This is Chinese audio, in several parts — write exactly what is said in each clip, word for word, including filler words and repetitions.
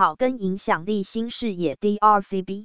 草根影响力新视野 D R V B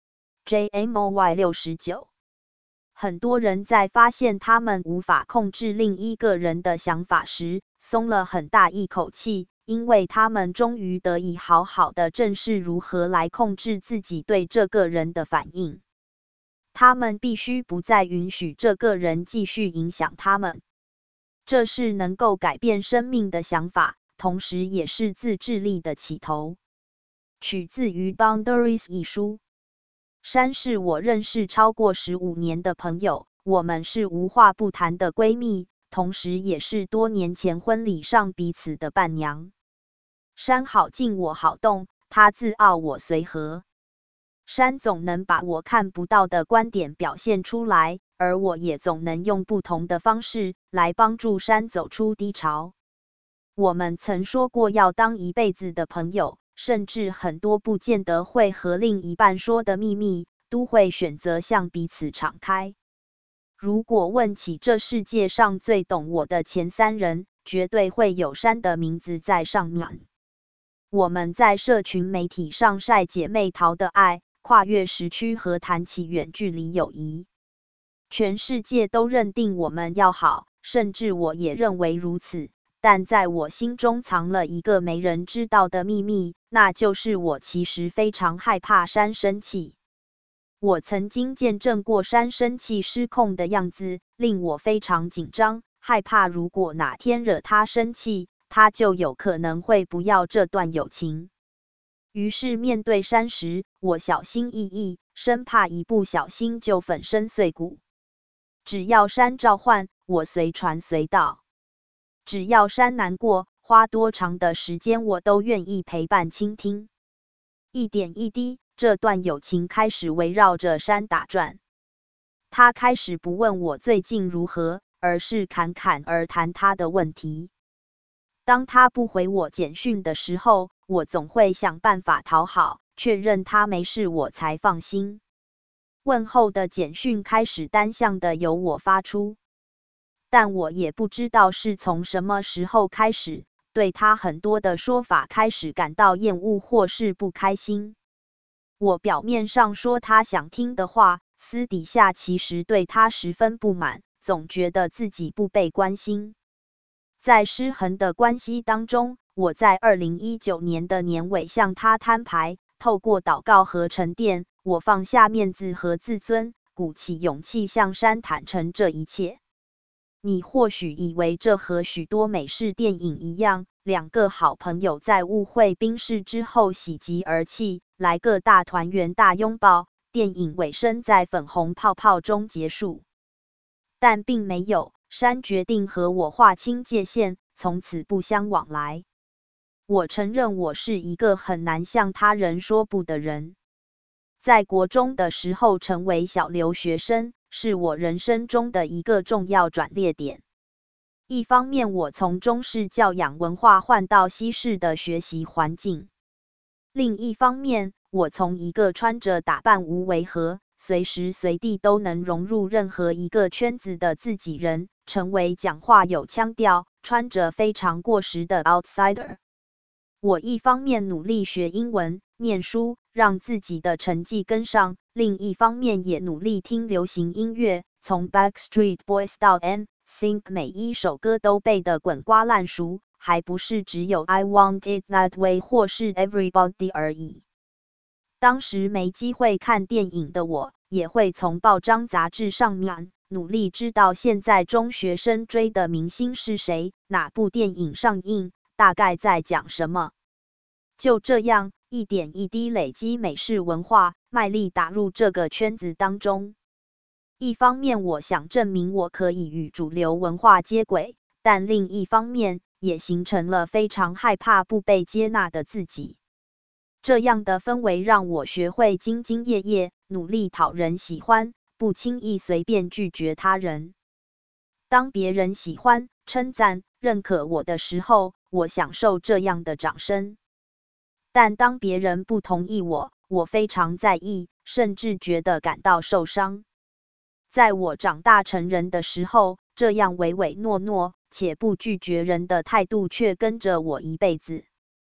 J M O Y 六十九。很多人在发现他们无法控制另一个人的想法时，松了很大一口气，因为他们终于得以好好的正视如何来控制自己对这个人的反应。他们必须不再允许这个人继续影响他们。这是能够改变生命的想法，同时也是自制力的起头。取自于《Boundaries》一书。珊是我认识超过十五年的朋友，我们是无话不谈的闺蜜，同时也是多年前婚礼上彼此的伴娘。珊好静我好动，她自傲我随和。珊总能把我看不到的观点表现出来，而我也总能用不同的方式来帮助珊走出低潮。我们曾说过要当一辈子的朋友，甚至很多不见得会和另一半说的秘密，都会选择向彼此敞开。如果问起这世界上最懂我的前三人，绝对会有珊的名字在上面。我们在社群媒体上晒姐妹淘的爱，跨越时区和谈起远距离友谊。全世界都认定我们要好，甚至我也认为如此。但在我心中藏了一个没人知道的秘密，那就是我其实非常害怕珊生气。我曾经见证过珊生气失控的样子，令我非常紧张，害怕如果哪天惹她生气，她就有可能会不要这段友情。于是面对珊时，我小心翼翼，生怕一不小心就粉身碎骨。只要珊召唤，我随传随到。只要珊难过，花多长的时间我都愿意陪伴倾听。一点一滴，这段友情开始围绕着珊打转。他开始不问我最近如何，而是侃侃而谈他的问题。当他不回我简讯的时候，我总会想办法讨好，确认他没事我才放心。问候的简讯开始单向的由我发出。但我也不知道是从什么时候开始，对他很多的说法开始感到厌恶或是不开心。我表面上说他想听的话，私底下其实对他十分不满，总觉得自己不被关心。在失衡的关系当中，我在二零一九年的年尾向他摊牌，透过祷告和沉淀，我放下面子和自尊，鼓起勇气向珊坦诚这一切。你或许以为这和许多美式电影一样，两个好朋友在误会冰释之后喜极而泣，来个大团圆大拥抱，电影尾声在粉红泡泡中结束。但并没有，珊决定和我划清界限，从此不相往来。我承认我是一个很难向他人说不的人。在国中的时候成为小留学生，是我人生中的一个重要转捩点。一方面，我从中式教养文化换到西式的学习环境；另一方面，我从一个穿着打扮无违和、随时随地都能融入任何一个圈子的自己人，成为讲话有腔调、穿着非常过时的 outsider。我一方面努力学英文、念书，让自己的成绩跟上，另一方面也努力听流行音乐，从 Backstreet Boys 到 N Sync 每一首歌都背得滚瓜烂熟，还不是只有 I Want It That Way 或是 Everybody 而已。当时没机会看电影的我，也会从报章杂志上面努力知道现在中学生追的明星是谁，哪部电影上映，大概在讲什么。就这样，一点一滴累积美式文化，卖力打入这个圈子当中。一方面我想证明我可以与主流文化接轨，但另一方面也形成了非常害怕不被接纳的自己。这样的氛围让我学会兢兢业业，努力讨人喜欢，不轻易随便拒绝他人。当别人喜欢、称赞、认可我的时候，我享受这样的掌声。但当别人不同意我，我非常在意，甚至觉得感到受伤。在我长大成人的时候，这样唯唯诺诺且不拒绝人的态度却跟着我一辈子。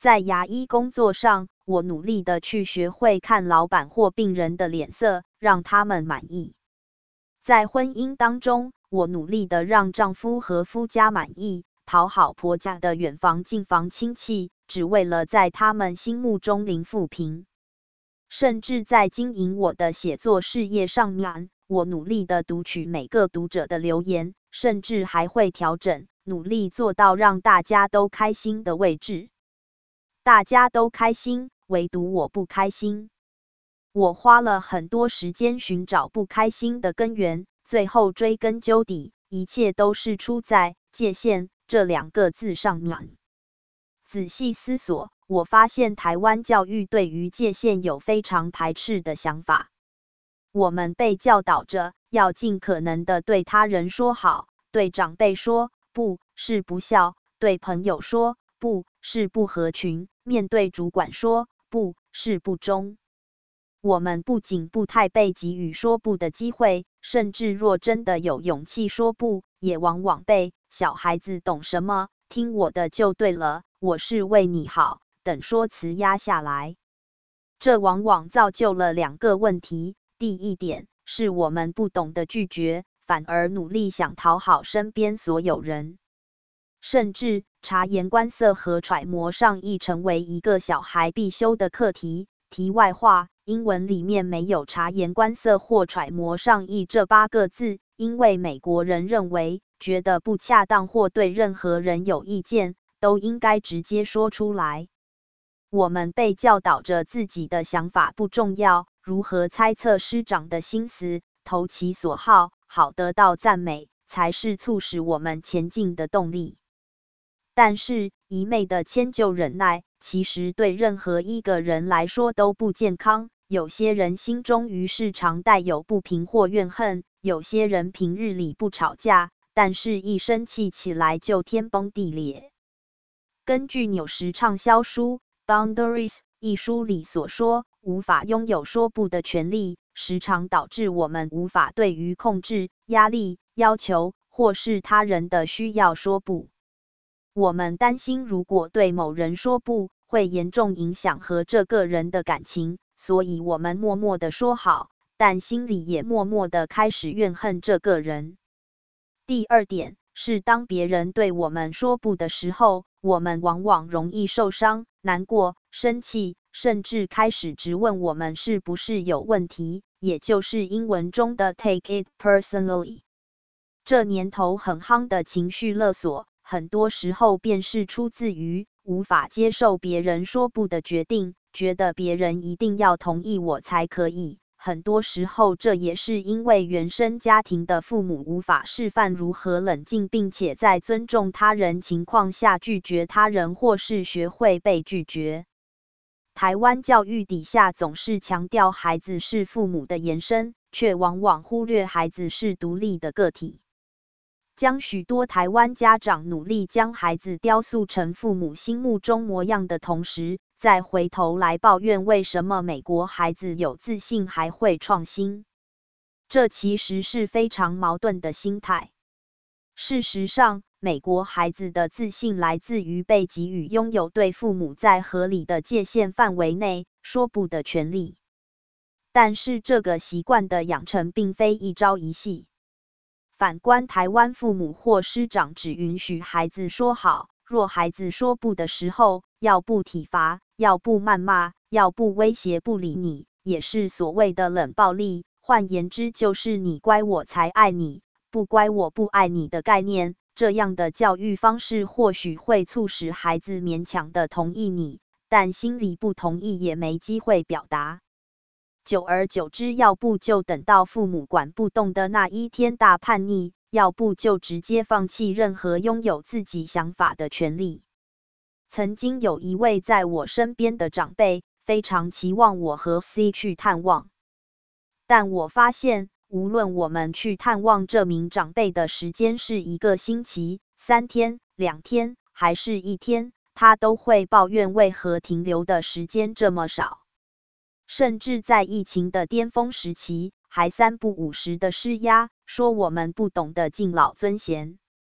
在牙医工作上，我努力的去学会看老板或病人的脸色，让他们满意。在婚姻当中，我努力的让丈夫和夫家满意，讨好婆家的远房近房亲戚，只为了在他们心目中零负评。甚至在经营我的写作事业上面，我努力的读取每个读者的留言，甚至还会调整，努力做到让大家都开心的位置。大家都开心，唯独我不开心。我花了很多时间寻找不开心的根源，最后追根究底，一切都是出在界限这两个字上面。仔细思索，我发现台湾教育对于界限有非常排斥的想法。我们被教导着要尽可能的对他人说好，对长辈说不是不孝，对朋友说不是不合群，面对主管说不是不忠。我们不仅不太被给予说不的机会，甚至若真的有勇气说不，也往往被小孩子懂什么，听我的就对了，我是为你好等说辞压下来。这往往造就了两个问题。第一点是我们不懂得拒绝，反而努力想讨好身边所有人，甚至察言观色和揣摩上意成为一个小孩必修的课题。题外话，英文里面没有察言观色或揣摩上意这八个字，因为美国人认为觉得不恰当或对任何人有意见，都应该直接说出来。我们被教导着自己的想法不重要，如何猜测师长的心思，投其所好，好得到赞美，才是促使我们前进的动力。但是，一昧的迁就忍耐，其实对任何一个人来说都不健康。有些人心中于是常带有不平或怨恨，有些人平日里不吵架，但是一生气起来就天崩地裂。根据纽时畅销书《Boundaries》一书里所说，无法拥有说不的权利，时常导致我们无法对于控制、压力、要求或是他人的需要说不。我们担心，如果对某人说不，会严重影响和这个人的感情，所以我们默默的说好，但心里也默默的开始怨恨这个人。第二点是，当别人对我们说不的时候，我们往往容易受伤、难过、生气，甚至开始质问我们是不是有问题，也就是英文中的 take it personally。这年头很夯的情绪勒索，很多时候便是出自于无法接受别人说不的决定，觉得别人一定要同意我才可以。很多时候这也是因为原生家庭的父母无法示范如何冷静，并且在尊重他人情况下拒绝他人，或是学会被拒绝。台湾教育底下总是强调孩子是父母的延伸，却往往忽略孩子是独立的个体。将许多台湾家长努力将孩子雕塑成父母心目中模样的同时，再回头来抱怨为什么美国孩子有自信还会创新。这其实是非常矛盾的心态。事实上，美国孩子的自信来自于被给予拥有对父母在合理的界限范围内说不的权利。但是这个习惯的养成并非一朝一夕。反观台湾父母或师长只允许孩子说好，若孩子说不的时候，要不体罚，要不谩骂，要不威胁不理你，也是所谓的冷暴力。换言之，就是你乖我才爱你，不乖我不爱你的概念。这样的教育方式或许会促使孩子勉强的同意你，但心里不同意也没机会表达。久而久之，要不就等到父母管不动的那一天大叛逆，要不就直接放弃任何拥有自己想法的权利。曾经有一位在我身边的长辈，非常期望我和 C 去探望，但我发现，无论我们去探望这名长辈的时间是一个星期、三天、两天，还是一天，他都会抱怨为何停留的时间这么少。甚至在疫情的巅峰时期，还三不五时的施压，说我们不懂得敬老尊贤。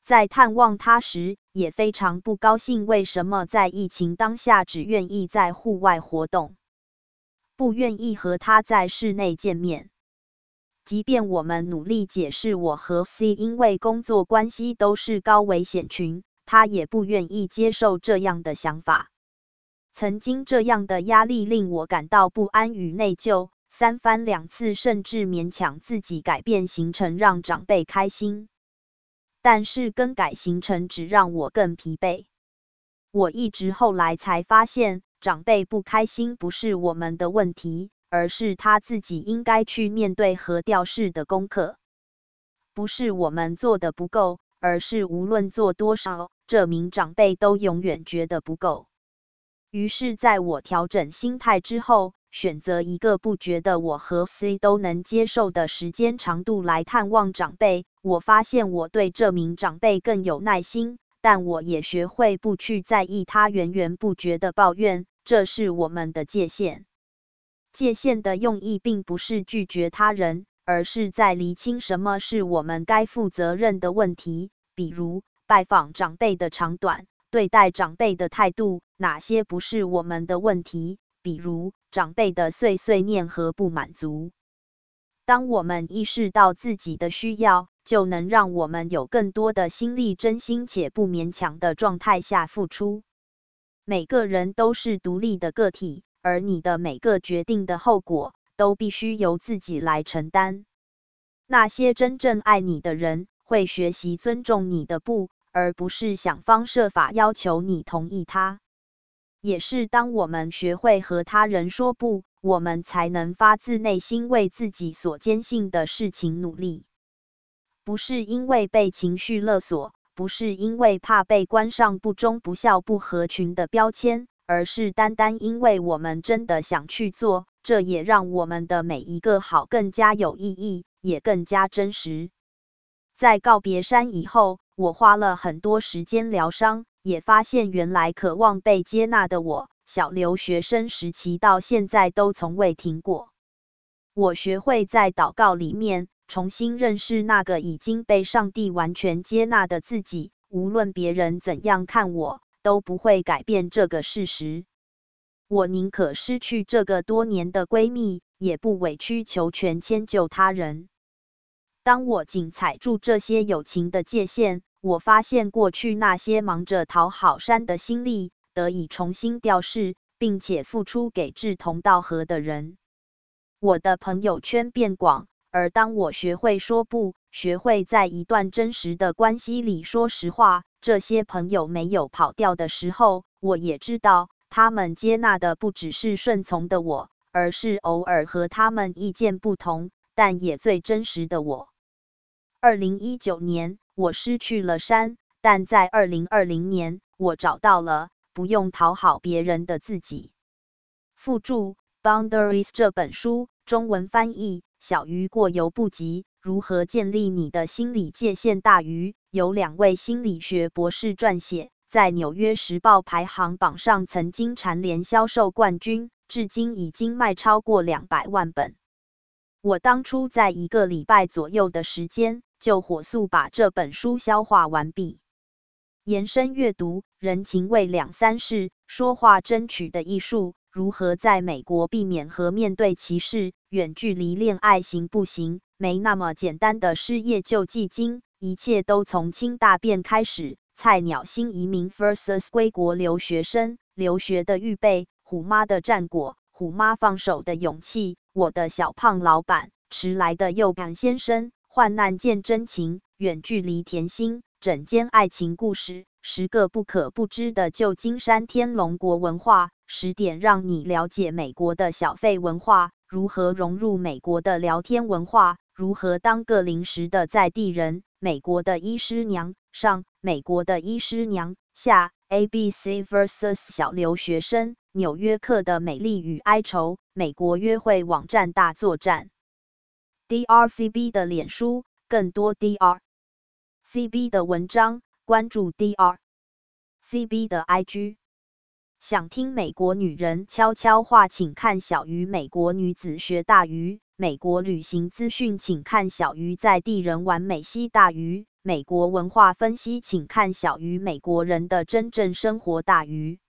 在探望他时，也非常不高兴，为什么在疫情当下只愿意在户外活动，不愿意和他在室内见面。即便我们努力解释我和 C 因为工作关系都是高危险群，他也不愿意接受这样的想法。曾经这样的压力令我感到不安与内疚，三番两次甚至勉强自己改变行程让长辈开心。但是更改行程只让我更疲惫。我一直后来才发现，长辈不开心不是我们的问题，而是他自己应该去面对和调试的功课。不是我们做的不够，而是无论做多少，这名长辈都永远觉得不够。于是在我调整心态之后，选择一个不觉得我和 C 都能接受的时间长度来探望长辈。我发现我对这名长辈更有耐心，但我也学会不去在意他源源不绝的抱怨，这是我们的界限。界限的用意并不是拒绝他人，而是在厘清什么是我们该负责任的问题，比如拜访长辈的长短，对待长辈的态度，哪些不是我们的问题，比如长辈的碎碎念和不满足。当我们意识到自己的需要，就能让我们有更多的心力，真心且不勉强的状态下付出。每个人都是独立的个体，而你的每个决定的后果都必须由自己来承担。那些真正爱你的人会学习尊重你的不，而不是想方设法要求你同意他。也是当我们学会和他人说不，我们才能发自内心为自己所坚信的事情努力。不是因为被情绪勒索，不是因为怕被冠上不忠不孝不合群的标签，而是单单因为我们真的想去做，这也让我们的每一个好更加有意义，也更加真实。在告别山以后，我花了很多时间疗伤，也发现原来渴望被接纳的我，小留学生时期到现在都从未停过。我学会在祷告里面重新认识那个已经被上帝完全接纳的自己，无论别人怎样看我，都不会改变这个事实。我宁可失去这个多年的闺蜜，也不委曲求全迁就他人。当我紧踩住这些友情的界限，我发现过去那些忙着讨好山的心力得以重新调试，并且付出给志同道合的人。我的朋友圈变广，而当我学会说不，学会在一段真实的关系里说实话，这些朋友没有跑掉的时候，我也知道他们接纳的不只是顺从的我，而是偶尔和他们意见不同，但也最真实的我。二零一九年，我失去了山，但在二零二零年，我找到了不用讨好别人的自己。附注 Boundaries 这本书中文翻译小鱼过犹不及，如何建立你的心理界限大鱼，由两位心理学博士撰写，在纽约时报排行榜上曾经蝉联销售冠军，至今已经卖超过两百万本。我当初在一个礼拜左右的时间，就火速把这本书消化完毕。延伸阅读，人情味两三事，说话争取的艺术，如何在美国避免和面对歧视，远距离恋爱行不行？没那么简单的失业救济金，一切都从清大便开始。菜鸟新移民 versus 归国留学生，留学的预备，虎妈的战果，虎妈放手的勇气，我的小胖老板，迟来的右感先生，患难见真情，远距离甜心。整间爱情故事，十个不可不知的旧金山天龙国文化，十点让你了解美国的小费文化，如何融入美国的聊天文化，如何当个临时的在地人，美国的医师娘上，美国的医师娘下 ，A B C versus 小留学生，纽约客的美丽与哀愁，美国约会网站大作战。D R Phoebe 的脸书，更多 D R Phoebe 的文章，关注 D R Phoebe 的 I G。想听美国女人悄悄话，请看小鱼美国女子学大鱼。 美国旅行资讯请看小于在地人玩美西大于美国文化分析请看小于美国人的真正生活大于